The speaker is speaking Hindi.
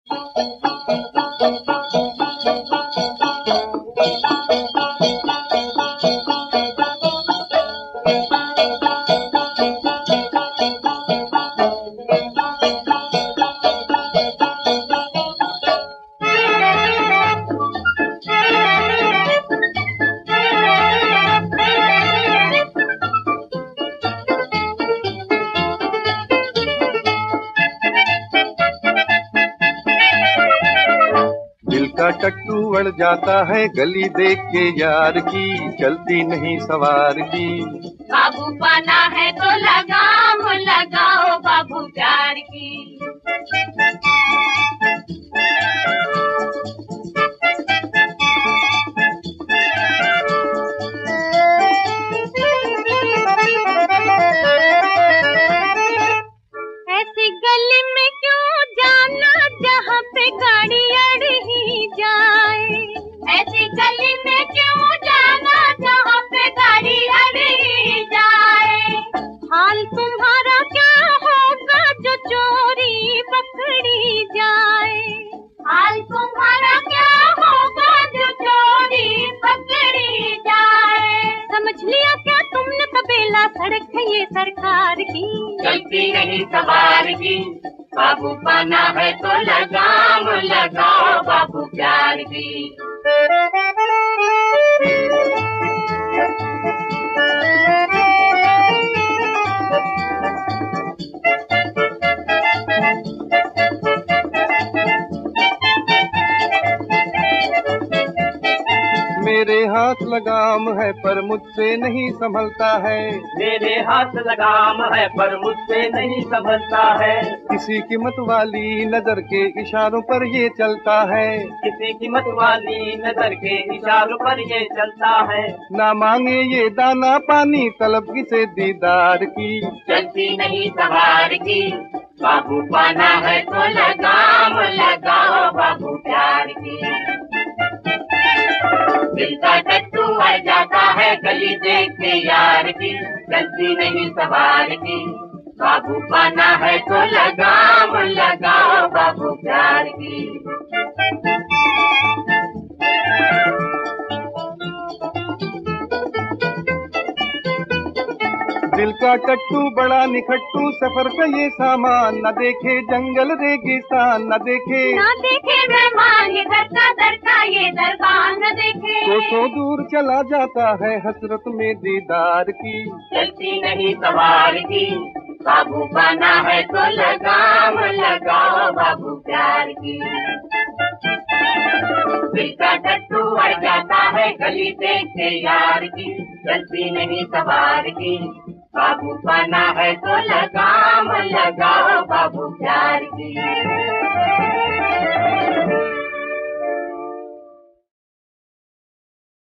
दिल का टट्टू अड़ जाता है गली देख के यार की, चलती नहीं सवार की। बाबू पाना है तो लगाम लगाओ बाबू प्यार की। ऐसी गली में क्यों जाना जहाँ पे गाड़ी अड़ ही जाए। ऐसी गली में क्यों जाना जहाँ पे गाड़ी अड़ ही जाए। हाल तुम्हारा क्या होगा जो चोरी पकड़ी जाए। हाल तुम्हारा क्या होगा जो चोरी पकड़ी जाए। समझ लिया क्या तुमने तबेला, सड़क है ये सरकार की, चलती नहीं सवार की। बाबू पाना है तो लगाम लगाओ बाबू प्यार की। मेरे हाथ लगाम है पर मुझसे नहीं संभलता है। मेरे हाथ लगाम है पर मुझसे नहीं संभलता है। किसी की मत वाली नजर के इशारों पर ये चलता है। किसी की मत वाली नजर के इशारों पर ये चलता है। ना मांगे ये दाना पानी तलब किसे दीदार की, चलती नहीं सवार की। बाबू पाना है तो लगाम लगाओ बाबू प्यार की। दिल का टट्टू अड़ जाता है गली देख के यार की, चलती नहीं सवार की। बाबू पाना है तो लगाम लगाओ बाबू प्यार की। दिल का टट्टू बड़ा निखट्टू सफर का ये सामान, न देखे जंगल रेगिस्तान, न देखे मेहमान ये दरका दरका ये दरबान, न देखे कोसों दूर चला जाता है हसरत में दीदार की, चलती नहीं सवार की। बाबू पाना है तो लगाम लगाओ बाबू प्यार की। दिल का टट्टू अड़ जाता है गली देख के यार की, चलती नहीं सवार की। बाबू पाना है तो लगाम लगाओ बाबू प्यार की।